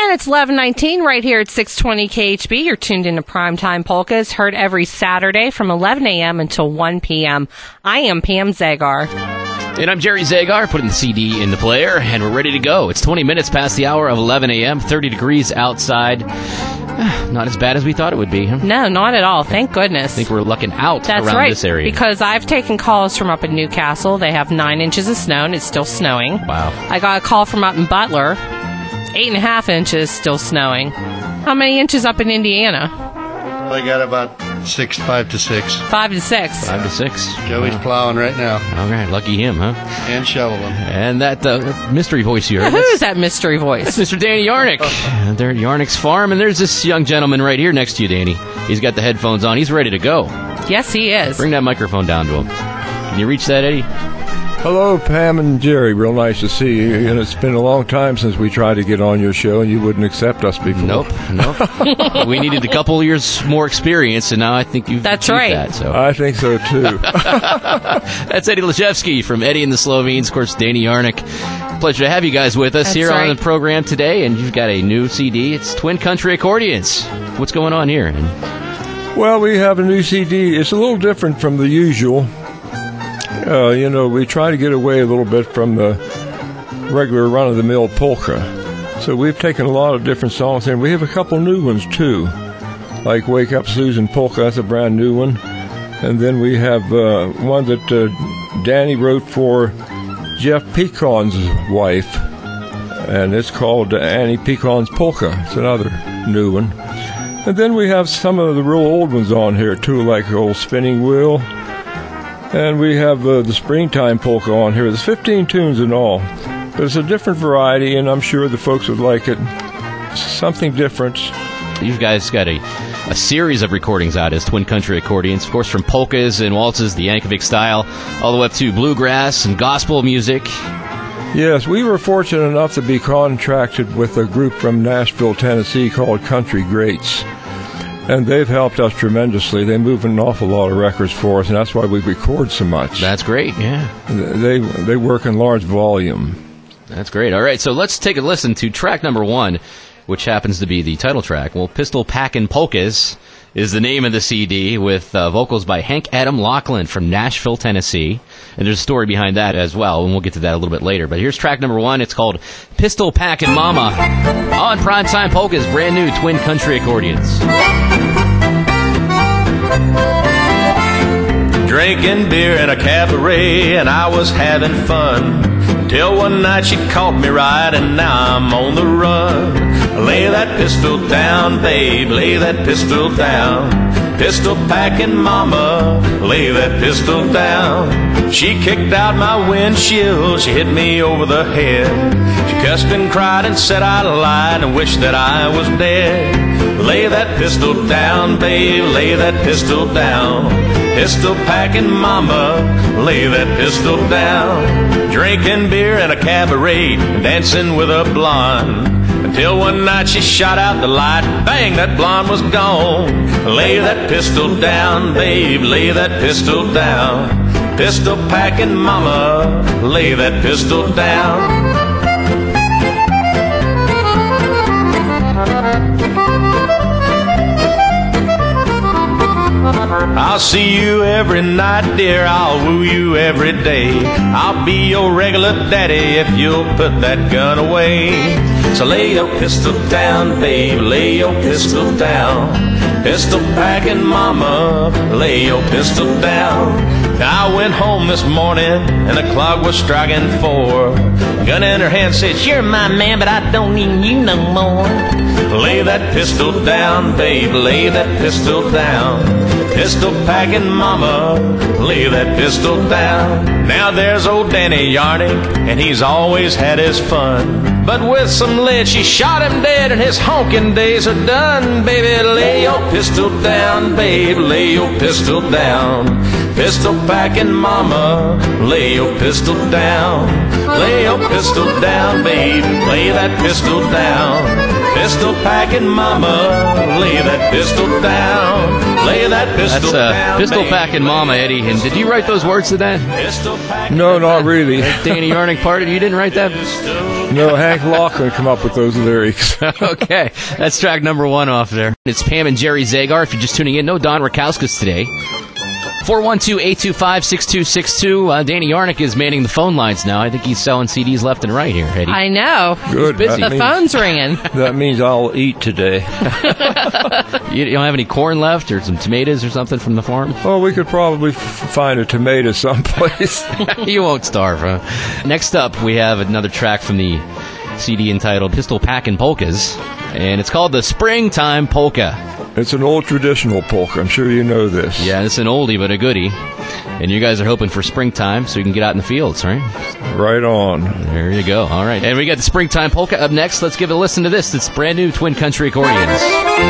And it's 11:19 right here at 620 KHB. You're tuned into Primetime Polkas, heard every Saturday from 11 a.m. until 1 p.m. I am Pam Zagar. And I'm Jerry Zagar, putting the CD in the player, and we're ready to go. It's 20 minutes past the hour of 11 a.m., 30 degrees outside. Not as bad as we thought it would be. Huh? No, not at all. Thank goodness. I think we're lucking out That's around right, this area. Because I've taken calls from up in Newcastle. They have 9 inches of snow, and it's still snowing. Wow. I got a call from up in Butler. 8.5 inches, still snowing. How many inches up in Indiana? I got about 5 to 6. 5 to 6. 5 to 6. Joey's plowing right now. All right, lucky him, huh? And shoveling. And that mystery voice you heard. Who's that mystery voice? That's Mr. Danny Yarnick. They're at Yarnick's farm, and there's this young gentleman right here next to you, Danny. He's got the headphones on. He's ready to go. Yes, he is. Bring that microphone down to him. Can you reach that, Eddie? Hello, Pam and Jerry. Real nice to see you. And it's been a long time since we tried to get on your show, and you wouldn't accept us before. Nope. We needed a couple years more experience, and now I think you've That's achieved right. that. So. I think so, too. That's Eddie Leszewski from Eddie and the Slovenes. Of course, Danny Yarnick. Pleasure to have you guys with us That's here right. on the program today, and you've got a new CD. It's Twin Country Accordions. What's going on here? Well, we have a new CD. It's a little different from the usual. We try to get away a little bit from the regular run-of-the-mill polka. So we've taken a lot of different songs, and we have a couple new ones, too. Like Wake Up Susan Polka, that's a brand new one. And then we have one that Danny wrote for Jeff Pecon's wife, and it's called Annie Pecon's Polka. It's another new one. And then we have some of the real old ones on here, too, like Old Spinning Wheel. And we have the Springtime Polka on here. There's 15 tunes in all. But it's a different variety, and I'm sure the folks would like it. Something different. You guys got a series of recordings out as Twin Country Accordions, of course, from polkas and waltzes, the Yankovic style, all the way up to bluegrass and gospel music. Yes, we were fortunate enough to be contracted with a group from Nashville, Tennessee called Country Greats. And they've helped us tremendously. They move an awful lot of records for us, and that's why we record so much. That's great, yeah. They work in large volume. That's great. All right, so let's take a listen to track number 1, which happens to be the title track. Well, Pistol Packin' Polkas is the name of the CD, with vocals by Hank Adam Lachlan from Nashville, Tennessee. And there's a story behind that as well, and we'll get to that a little bit later. But here's track number 1. It's called Pistol Packin' Mama on Primetime Polka's brand new Twin Country Accordions. Drinking beer in a cabaret, and I was having fun, till one night she caught me right, and now I'm on the run. Lay that pistol down, babe, lay that pistol down. Pistol packing mama, lay that pistol down. She kicked out my windshield, she hit me over the head. She cussed and cried and said I lied and wished that I was dead. Lay that pistol down, babe, lay that pistol down. Pistol packing mama, lay that pistol down. Drinking beer in a cabaret, dancing with a blonde, until one night she shot out the light, bang, that blonde was gone. Lay that pistol down, babe, lay that pistol down. Pistol packing mama, lay that pistol down. I'll see you every night, dear, I'll woo you every day. I'll be your regular daddy if you'll put that gun away. So lay your pistol down, babe, lay your pistol down. Pistol packing mama, lay your pistol down. I went home this morning and the clock was striking 4. Gun in her hand said, you're my man, but I don't need you no more. Lay that pistol down, babe, lay that pistol down. Pistol packing mama, lay that pistol down. Now there's old Danny Yarnick, and he's always had his fun. But with some lead she shot him dead, and his honking days are done. Baby, lay your pistol down, babe, lay your pistol down. Pistol packing mama, lay your pistol down. Lay your pistol down, babe, lay that pistol down. pistol packing mama, lay that pistol down, lay that pistol down. That's Pistol babe. Packin' Mama, Eddie. And did you write those words to that? Pistol packing No, not really. Danny Yarnick part of you didn't write that? No, Hank Lachlan come up with those lyrics. Okay, that's track number 1 off there. It's Pam and Jerry Zagar. If you're just tuning in, no Don Rakauskas today. 412-825-6262. Danny Yarnick is manning the phone lines now. I think he's selling CDs left and right here, Eddie. I know. Good. busy. The phone's ringing. That means I'll eat today. You don't have any corn left or some tomatoes or something from the farm? Oh, we could probably find a tomato someplace. You won't starve, huh? Next up, we have another track from the CD entitled Pistol Packin' Polkas, and it's called the Springtime Polka. It's an old traditional polka. I'm sure you know this. Yeah, it's an oldie but a goodie. And you guys are hoping for springtime so you can get out in the fields, right? Right on. There you go. All right. And we got the Springtime Polka up next. Let's give it a listen to this. It's brand new Twin Country Accordions.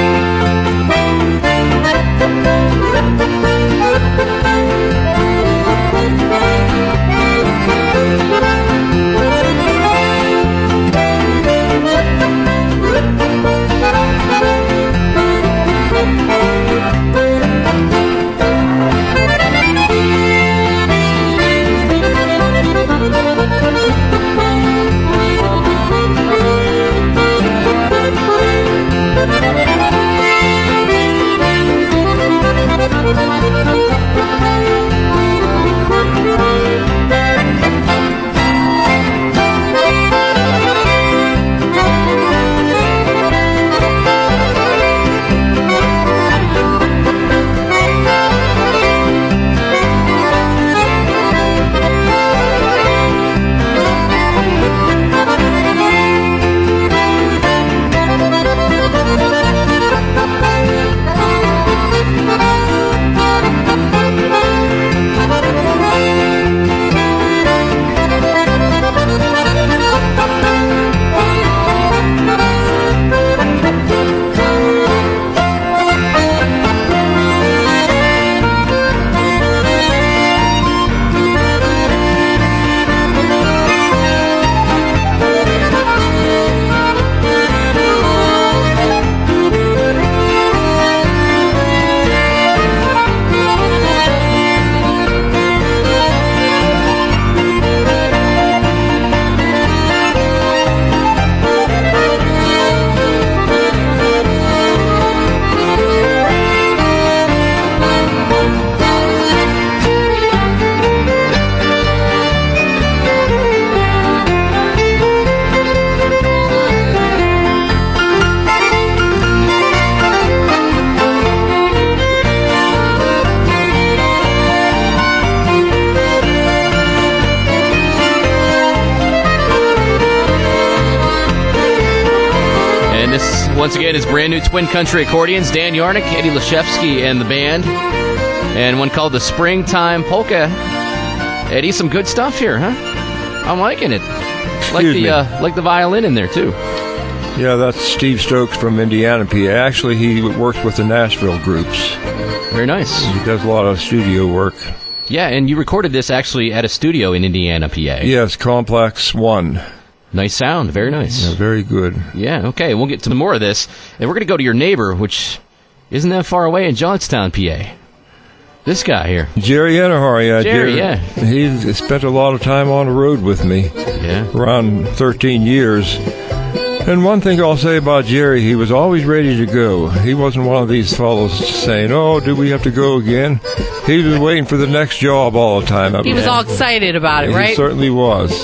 Once again, it's brand new Twin Country Accordions. Dan Yarnick, Eddie Leshevsky, and the band. And one called the Springtime Polka. Eddie, some good stuff here, huh? I'm liking it. Like the violin in there, too. Yeah, that's Steve Stokes from Indiana, PA. Actually, he works with the Nashville groups. Very nice. He does a lot of studio work. Yeah, and you recorded this actually at a studio in Indiana, PA. Yes, Complex 1. Nice sound. Very nice. Yeah, very good. Yeah, okay. We'll get to more of this. And we're going to go to your neighbor, which isn't that far away in Johnstown, PA. This guy here. Jerry Enahar, yeah. Jerry, yeah. He spent a lot of time on the road with me. Yeah. Around 13 years. And one thing I'll say about Jerry, he was always ready to go. He wasn't one of these fellows saying, "Oh, do we have to go again?" He was waiting for the next job all the time. He was all excited about it, right? He certainly was.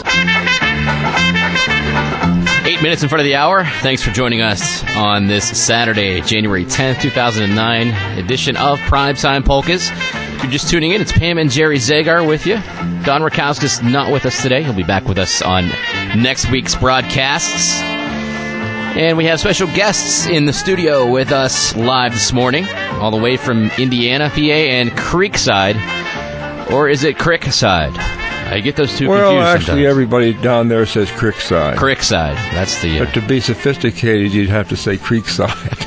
8 minutes in front of the hour. Thanks for joining us on this Saturday, January 10th, 2009 edition of Primetime Polkas. If you're just tuning in, it's Pam and Jerry Zagar with you. Don Rakauskas not with us today. He'll be back with us on next week's broadcasts. And we have special guests in the studio with us live this morning, all the way from Indiana, PA, and Creekside. Or is it Crickside? I get those two confused actually, sometimes. Everybody down there says Creekside. Creekside. That's the... But to be sophisticated, you'd have to say Creekside.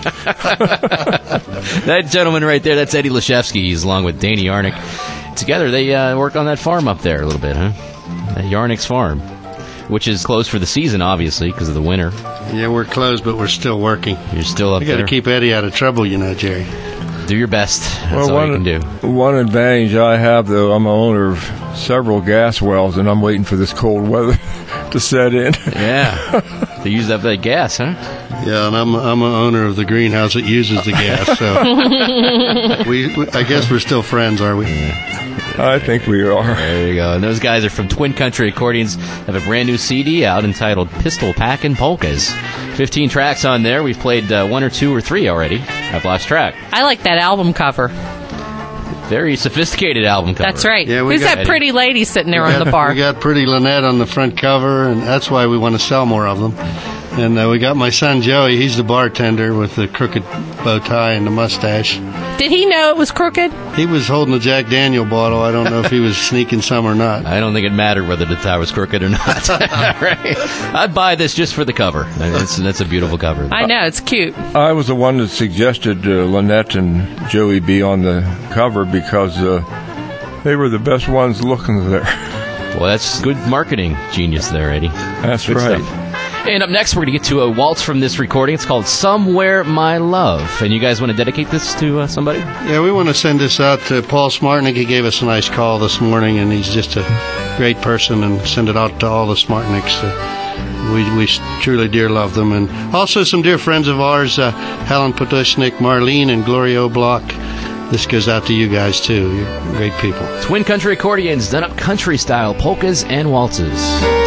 That gentleman right there, that's Eddie Leshevsky. He's along with Danny Yarnick. Together, they work on that farm up there a little bit, huh? That Yarnick's farm. which is closed for the season, obviously, because of the winter. Yeah, we're closed, but we're still working. You're still up We got there. to keep Eddie out of trouble, Jerry. Do your best. That's all you can do. One advantage I have, though, I'm an owner of several gas wells, and I'm waiting for this cold weather to set in. Yeah. To use up that gas, huh? Yeah, and I'm an owner of the greenhouse that uses the gas, so I guess we're still friends, are we? I think we are. There you go. And those guys are from Twin Country Accordions, have a brand new CD out entitled Pistol Packin' Polkas. 15 tracks on there. We've played 1 or 2 or 3 already. I've lost track. I like that album cover. Very sophisticated album cover. That's right. Yeah, Who's that pretty lady sitting there on the bar? We got Pretty Lynette on the front cover, and that's why we want to sell more of them. And we got my son Joey. He's the bartender with the crooked bow tie and the mustache. Did he know it was crooked? He was holding a Jack Daniel bottle. I don't know if he was sneaking some or not. I don't think it mattered whether the tie was crooked or not. Right? I'd buy this just for the cover. That's a beautiful cover. I know, it's cute. I was the one that suggested Lynette and Joey be on the cover because they were the best ones looking there. Well, that's good marketing genius there, Eddie. That's Good right. stuff. And up next, we're going to get to a waltz from this recording. It's called Somewhere My Love. And you guys want to dedicate this to somebody? Yeah, we want to send this out to Paul Smartnick. He gave us a nice call this morning, and he's just a great person, and send it out to all the Smartnicks. We truly dear love them. And also some dear friends of ours, Helen Potushnik, Marlene, and Gloria O'Block. This goes out to you guys, too. You're great people. Twin Country Accordions, done up country-style polkas and waltzes.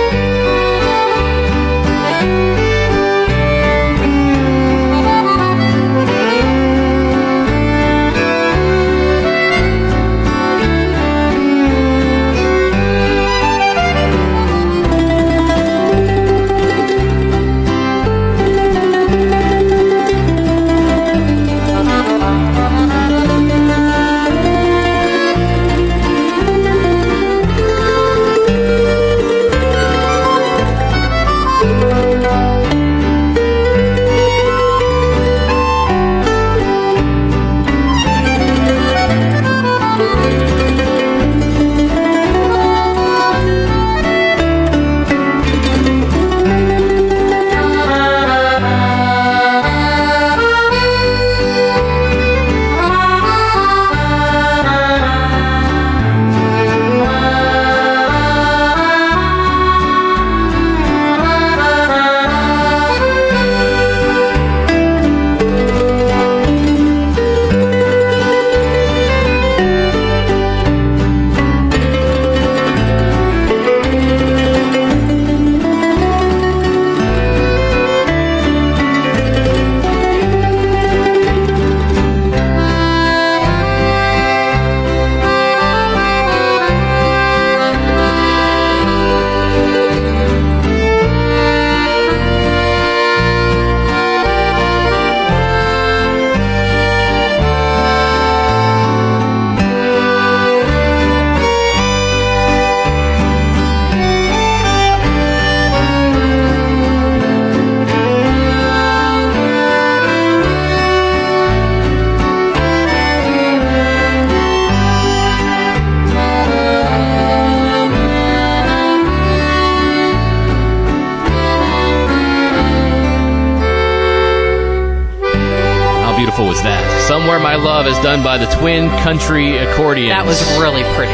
Was that Somewhere My Love is done by the Twin Country Accordions. That was really pretty.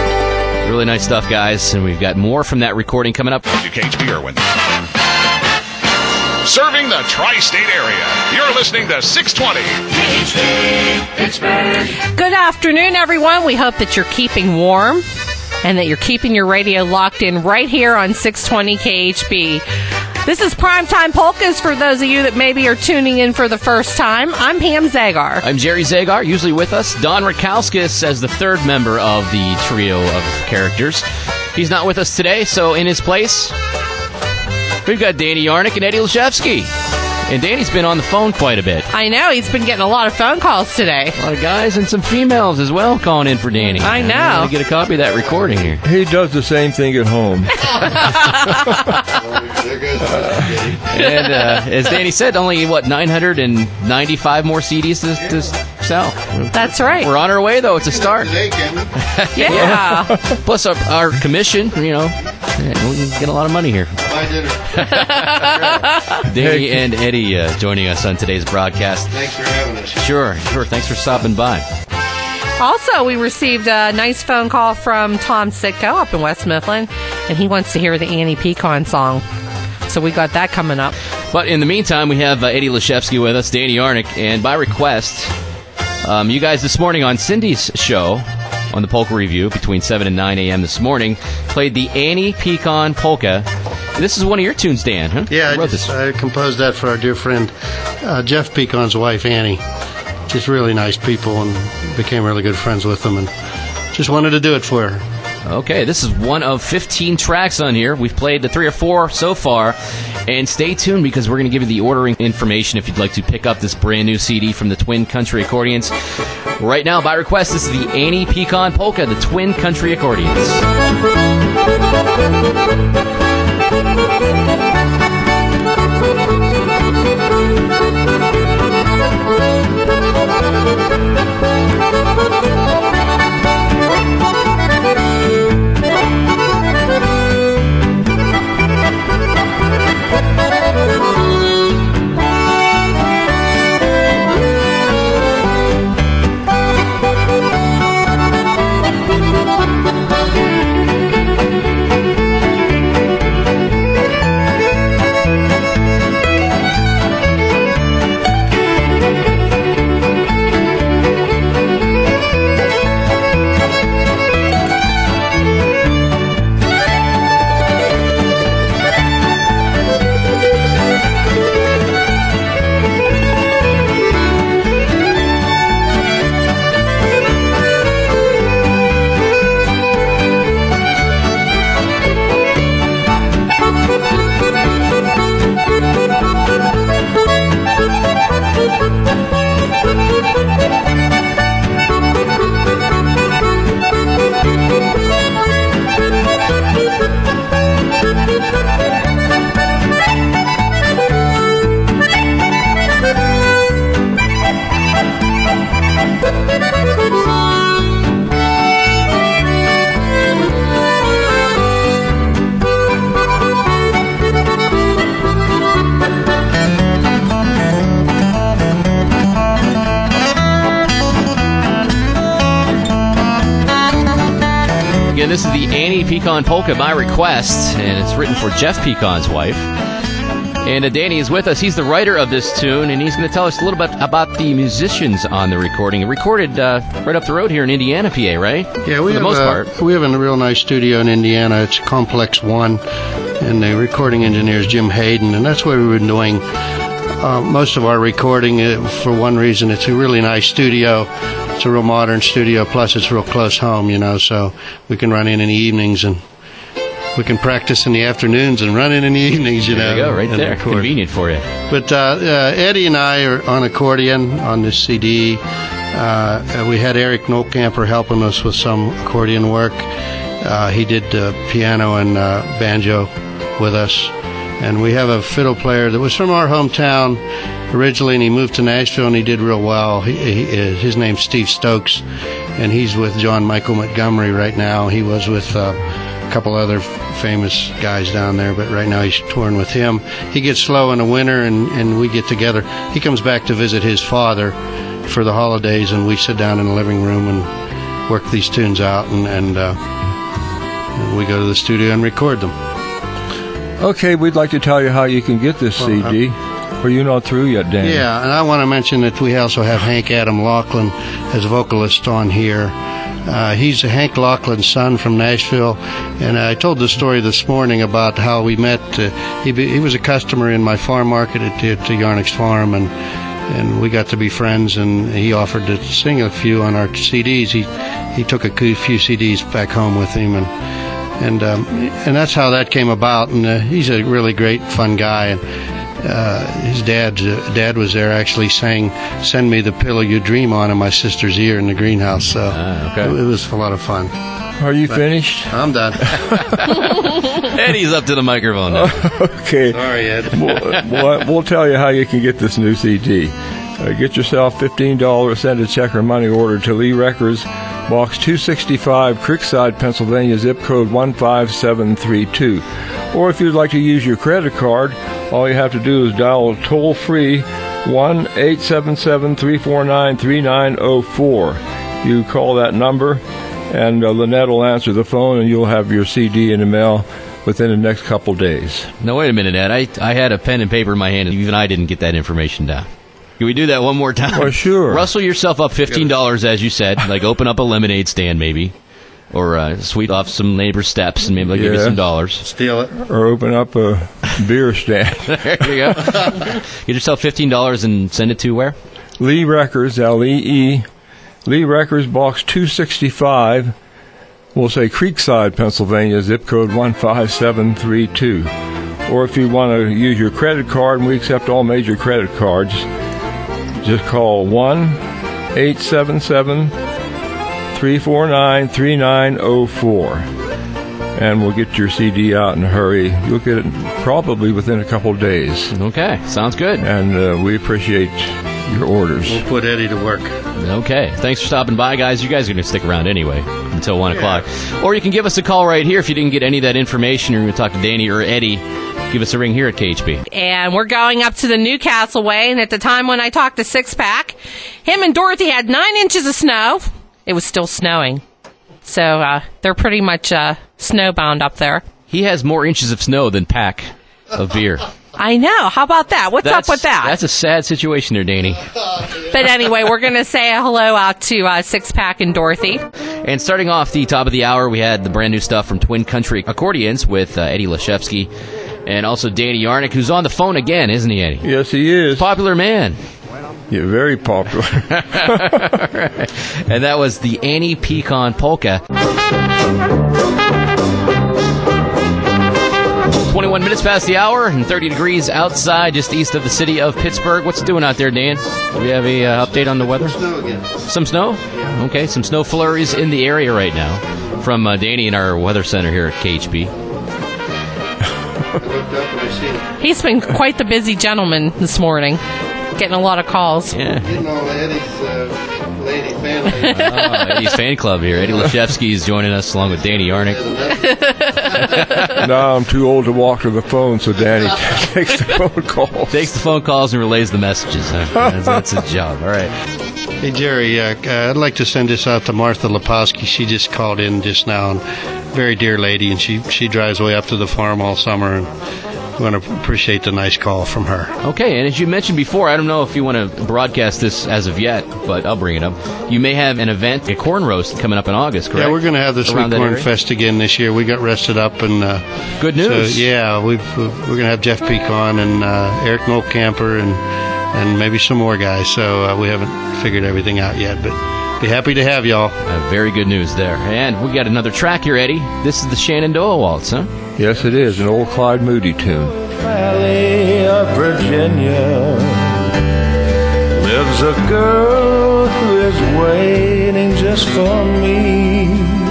Really nice stuff, guys, and we've got more from that recording coming up. KHB Irwin. Serving the tri-state area. You're listening to 620 KHB Pittsburgh. Good afternoon, everyone. We hope that you're keeping warm and that you're keeping your radio locked in right here on 620 KHB. This is Primetime Polkas for those of you that maybe are tuning in for the first time. I'm Pam Zagar. I'm Jerry Zagar, usually with us. Don Rakowskis as the third member of the trio of characters. He's not with us today, so in his place, we've got Danny Yarnick and Eddie Leshevsky. And Danny's been on the phone quite a bit. I know, he's been getting a lot of phone calls today. A lot of guys and some females as well calling in for Danny. I know. I'm going to get a copy of that recording here. He does the same thing at home. And as Danny said, only, 995 more CDs to works out. That's right. We're on our way, though. It's a start. Yeah. Plus our commission, we can get a lot of money here. Buy dinner. Danny and Eddie joining us on today's broadcast. Thanks for having us. Sure. Thanks for stopping by. Also, we received a nice phone call from Tom Sitko up in West Mifflin, and he wants to hear the Annie Pecan song. So we got that coming up. But in the meantime, we have Eddie Leshevsky with us, Danny Arnick, and by request, you guys this morning on Cindy's show, on the Polka Review, between 7 and 9 a.m. this morning, played the Annie Pecan Polka. This is one of your tunes, Dan, huh? Yeah, I composed that for our dear friend Jeff Pecan's wife, Annie. Just really nice people, and became really good friends with them, and just wanted to do it for her. Okay, this is one of 15 tracks on here. We've played the 3 or 4 so far, and stay tuned because we're going to give you the ordering information if you'd like to pick up this brand new CD from the Twin Country Accordions. Right now, by request, this is the Annie Pecan Polka, the Twin Country Accordions. Again, this is the Annie Pecan Polka by request, and it's written for Jeff Pecan's wife. And Danny is with us. He's the writer of this tune, and he's going to tell us a little bit about the musicians on the recording. It recorded right up the road here in Indiana, PA, right? Yeah, for the most part. We have a real nice studio in Indiana. It's Complex One, and the recording engineer is Jim Hayden, and that's where we've been doing most of our recording. For one reason, it's a really nice studio. It's a real modern studio, plus it's real close home, so we can run in the evenings, and we can practice in the afternoons and run in the evenings, There you go, right there. Record. Convenient for you. But Eddie and I are on accordion on this CD. We had Eric Nolkamper helping us with some accordion work. He did piano and banjo with us. And we have a fiddle player that was from our hometown originally, and he moved to Nashville, and he did real well. His name's Steve Stokes, and he's with John Michael Montgomery right now. He was with a couple other famous guys down there, but right now he's touring with him. He gets slow in the winter, and we get together. He comes back to visit his father for the holidays, and we sit down in the living room and work these tunes out, and we go to the studio and record them. Okay, we'd like to tell you how you can get this CD. Are you not through yet, Dan? Yeah, and I want to mention that we also have Hank Adam Laughlin as vocalist on here. He's Hank Laughlin's son from Nashville, and I told the story this morning about how we met. He was a customer in my farm market at Yarnick's Farm, and we got to be friends, and he offered to sing a few on our CDs. He took a few CDs back home with him, and that's how that came about. And he's a really great, fun guy. And his dad was there, actually sang "Send Me the Pillow You Dream On" in my sister's ear in the greenhouse. So okay. It was a lot of fun. Are you finished? I'm done. Eddie's up to the microphone now. Okay. Sorry, Ed. We'll tell you how you can get this new CD. Get yourself $15, send a check or money order to Lee Records, Box 265, Creekside, Pennsylvania, zip code 15732. Or if you'd like to use your credit card, all you have to do is dial toll-free 1-877-349-3904. You call that number, and Lynette will answer the phone, and you'll have your CD in the mail within the next couple days. No, wait a minute, Ed. I had a pen and paper in my hand, and even I didn't get that information down. Can we do that one more time? Well, sure. Rustle yourself up $15, as you said. Like, open up a lemonade stand, maybe. Or sweep off some neighbor's steps, and maybe they'll give you some dollars. Steal it. Or open up a beer stand. There you go. Get yourself $15 and send it to where? Lee Records, L-E-E. Lee Records, Box 265. We'll say Creekside, Pennsylvania, zip code 15732. Or if you want to use your credit card, and we accept all major credit cards, just call 1-877-349-3904, and we'll get your CD out in a hurry. You'll get it probably within a couple of days. Okay, sounds good. And we appreciate your orders. We'll put Eddie to work. Okay, thanks for stopping by, guys. You guys are going to stick around anyway until 1 o'clock. Or you can give us a call right here if you didn't get any of that information, or you're going to talk to Danny or Eddie. Give us a ring here at KHB. And we're going up to the Newcastle way, and at the time when I talked to Six Pack, him and Dorothy had 9 inches of snow. It was still snowing. So they're pretty much snowbound up there. He has more inches of snow than Pack of beer. I know. How about that? What's up with that? That's a sad situation there, Danny. But anyway, we're going to say a hello out to Six Pack and Dorothy. And starting off the top of the hour, we had the brand new stuff from Twin Country Accordions with Eddie Leshevsky. And also Danny Yarnick, who's on the phone again, isn't he, Eddie? Yes, he is. Popular man. Yeah, very popular. And that was the Annie Pecan Polka. 21 minutes past the hour and 30 degrees outside, just east of the city of Pittsburgh. What's it doing out there, Dan? Do we have a update on the weather? Snow again. Some snow? Yeah. Okay, some snow flurries in the area right now from Danny in our weather center here at KHB. He's been quite the busy gentleman this morning, getting a lot of calls. Yeah. You know, Eddie's lady family. Eddie's fan club here. Eddie Leshevsky is joining us along with Danny Yarnick. Now I'm too old to walk to the phone, so Danny takes the phone calls. Takes the phone calls and relays the messages. Huh? That's his job. All right. Hey, Jerry, I'd like to send this out to Martha Leposki. She just called in just now, and very dear lady, and she drives way up to the farm all summer, and I want to appreciate the nice call from her. Okay, and as you mentioned before, I don't know if you want to broadcast this as of yet, but I'll bring it up. You may have an event, a corn roast, coming up in August, correct? Yeah, we're going to have the Sweet Corn Fest again this year. We got rested up, and good news. So, yeah, we're going to have Jeff Pecan and Eric Molkamper and maybe some more guys. So we haven't figured everything out yet, but be happy to have y'all. Very good news there. And we got another track here, Eddie. This is the Shenandoah Waltz, huh? Yes, it is, an old Clyde Moody tune. Valley of Virginia lives a girl who is waiting just for me.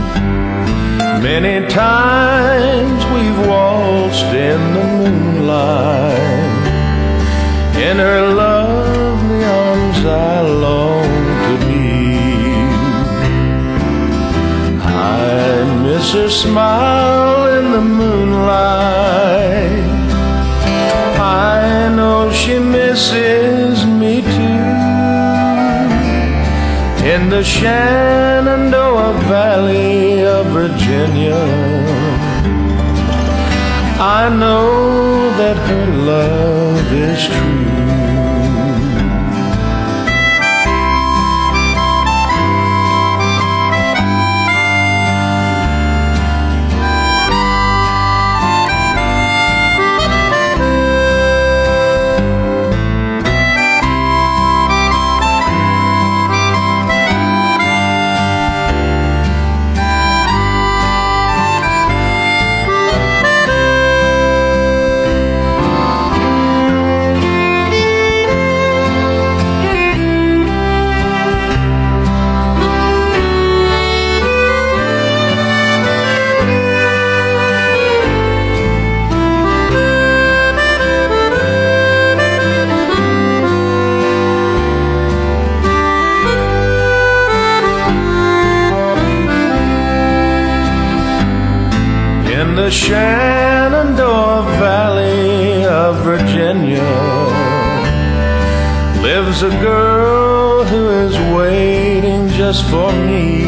Many times we've waltzed in the moonlight. In her lovely arms I long to be. I miss her smile in the moonlight. I know she misses me too. In the Shenandoah Valley of Virginia, I know that her love is true. the Shenandoah Valley of Virginia lives a girl who is waiting just for me.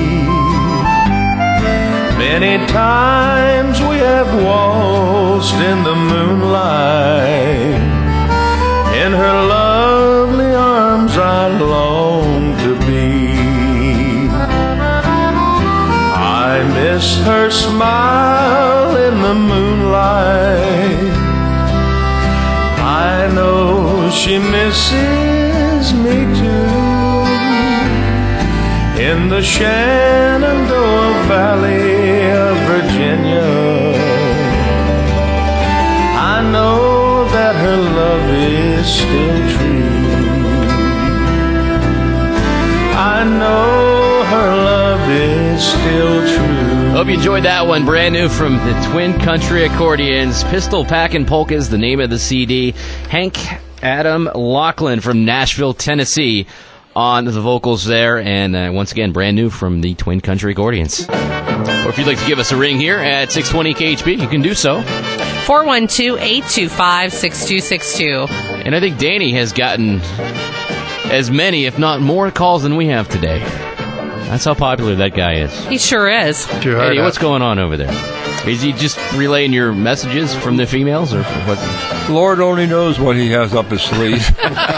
Many times we have waltzed in the moonlight. In her lovely arms I long to be. I miss her smile in the moonlight. I know she misses me too. In the Shenandoah Valley of Virginia, I know that her love is still true. I know her love is still true. Hope you enjoyed that one. Brand new from the Twin Country Accordions. Pistol Packin' Polkas, the name of the CD. Hank Adam Lachlan from Nashville, Tennessee, on the vocals there. And once again, brand new from the Twin Country Accordions. Or if you'd like to give us a ring here at 620 KHB, you can do so. 412-825-6262. And I think Danny has gotten as many, if not more, calls than we have today. That's how popular that guy is. He sure is. Eddie, what's going on over there? Is he just relaying your messages from the females, or what? Lord only knows what he has up his sleeve.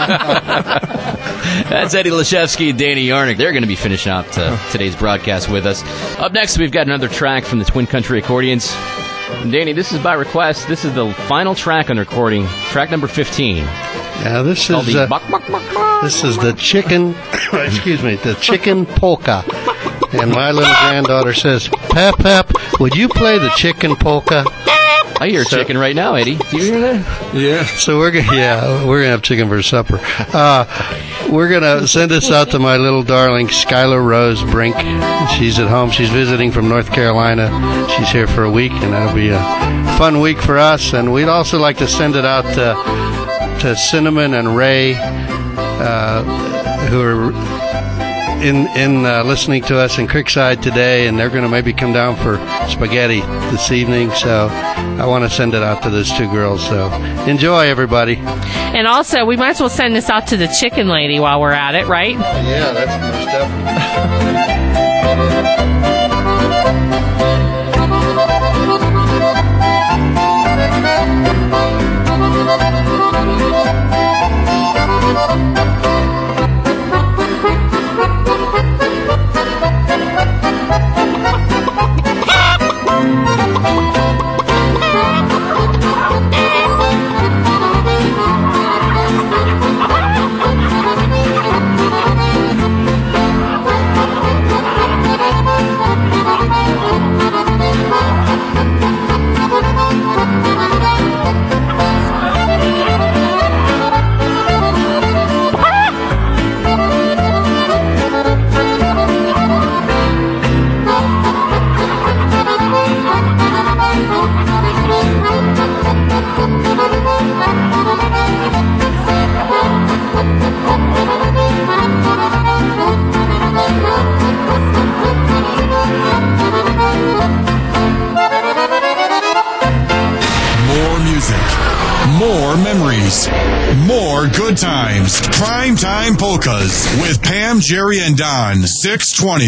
That's Eddie Leshevsky and Danny Yarnick. They're going to be finishing out today's broadcast with us. Up next, we've got another track from the Twin Country Accordions. And Danny, this is by request. This is the final track on the recording, track number 15. Yeah, this is the chicken. Excuse me, the chicken polka. And my little granddaughter says, "Pep, would you play the chicken polka?" I hear chicken right now, Eddie. Do you hear that? Yeah. So we're gonna have chicken for supper. We're gonna send this out to my little darling Skylar Rose Brink. She's at home. She's visiting from North Carolina. She's here for a week, and that'll be a fun week for us. And we'd also like to send it out to Cinnamon and Ray, who are in listening to us in Creekside today, and they're going to maybe come down for spaghetti this evening. So I want to send it out to those two girls. So enjoy, everybody. And also, we might as well send this out to the chicken lady while we're at it, right? Yeah, that's most definitely. More memories, more good times. Primetime Polkas with Pam, Jerry, and Don. 620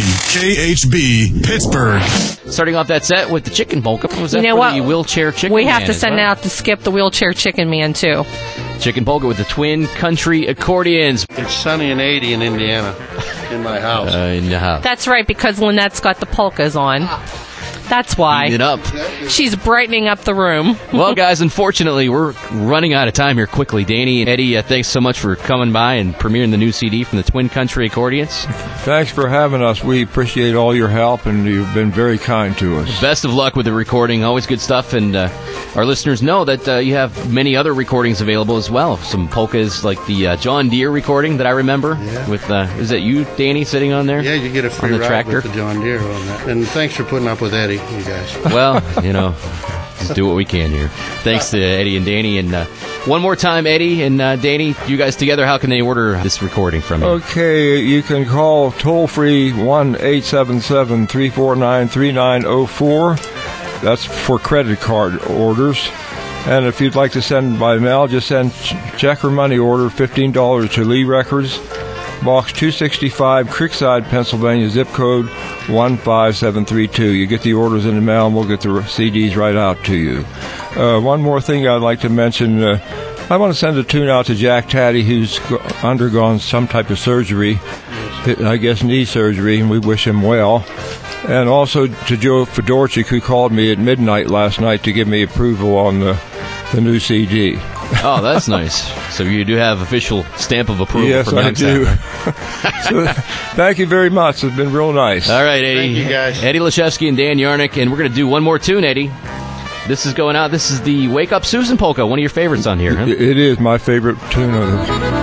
KHB, Pittsburgh. Starting off that set with the chicken polka. Was that the wheelchair chicken We man have to send it out to Skip the wheelchair chicken man, too. Chicken polka with the Twin Country Accordions. It's sunny and 80 in Indiana, in my house. That's right, because Lynette's got the polkas on. That's why. Heating it up. She's brightening up the room. Well, guys, unfortunately, we're running out of time here quickly. Danny and Eddie, thanks so much for coming by and premiering the new CD from the Twin Country Accordions. Thanks for having us. We appreciate all your help, and you've been very kind to us. Best of luck with the recording. Always good stuff. And our listeners know that you have many other recordings available as well. Some polkas like the John Deere recording that I remember. Yeah. With is that you, Danny, sitting on there? Yeah, you get a free ride tractor with the John Deere on that. And thanks for putting up with Eddie, you guys. Well, just do what we can here. Thanks to Eddie and Danny. And one more time, Eddie and Danny, you guys together, how can they order this recording from you? Okay, you can call toll-free 1-877-349-3904. That's for credit card orders. And if you'd like to send by mail, just send check or money order $15 to Lee Records, Box 265, Creekside, Pennsylvania, zip code 15732. You get the orders in the mail, and we'll get the CDs right out to you. One more thing I'd like to mention. I want to send a tune out to Jack Taddy, who's undergone some type of surgery, I guess knee surgery, and we wish him well. And also to Joe Fedorchik, who called me at midnight last night to give me approval on the new CD. Oh, that's nice. So you do have official stamp of approval. Yes, from I do. So, thank you very much. It's been real nice. All right, Eddie. Thank you, guys. Eddie Leshevsky and Dan Yarnick, and we're going to do one more tune, Eddie. This is going out. This is the Wake Up Susan polka, one of your favorites on here, huh? It is my favorite tune of